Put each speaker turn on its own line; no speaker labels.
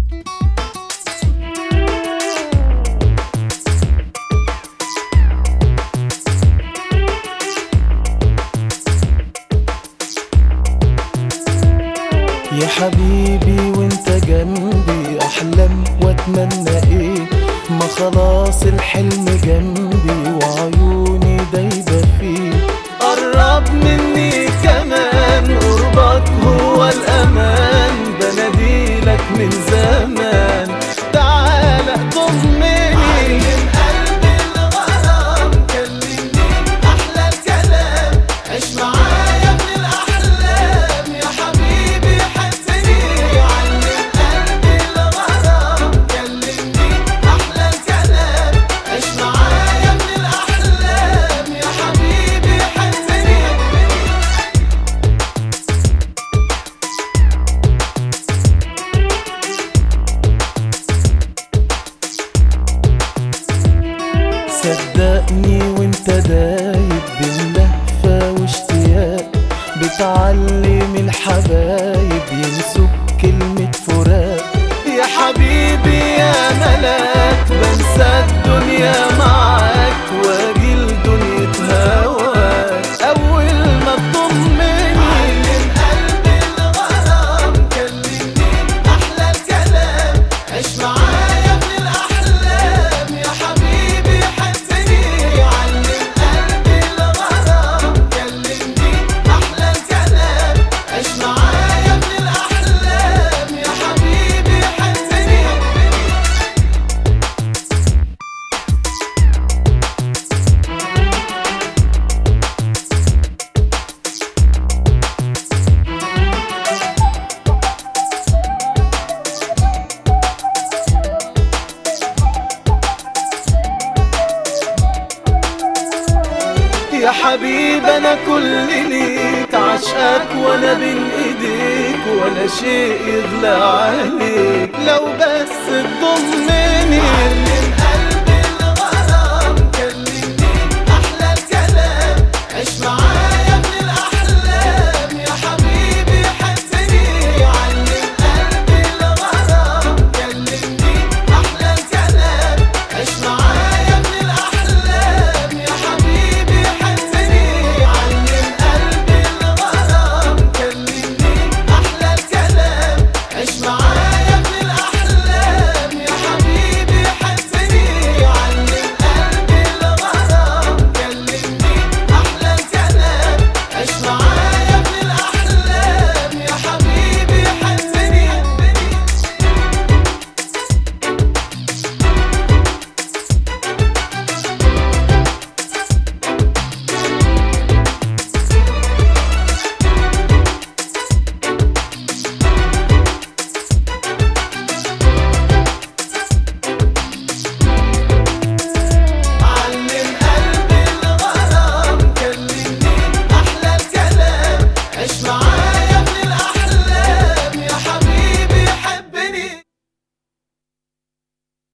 يا حبيبي وانت جنبي احلم واتمنى ايه، ما خلاص الحلم جنبي وعيوني دايبه فيه. قرب مني كمان، قربك هو الامان، بناديلك من زمان، تعالى ضمني. علم قلبي الغرام، كلمني احلى الكلام، عيش معايا من الاحلام يا حبيبي حسني. علم قلبي الغرام، كلمني احلى الكلام، عيش معايا من الاحلام يا حبيبي حسني. صدقني وانت دايب بين لهفة واشتياق، بتعلم الحبايب ينسوا كلمة فراق. يا حبيبي يا ملاك، بنسى الدنيا معاك واجي لدنيا هواك اول ما تضمني. علم قلبي الغرام، كلمني احلى الكلام، عيش معايا من الاحلام يا حبيبي حسني. علم قلبي الغرام، كلمني احلى الكلام، عيش معايا من الاحلام يا حبيبي حسني. يا حبيب انا كل ليك، عشقك وانا بين ايديك، ولا شيء يغلى عليك. لو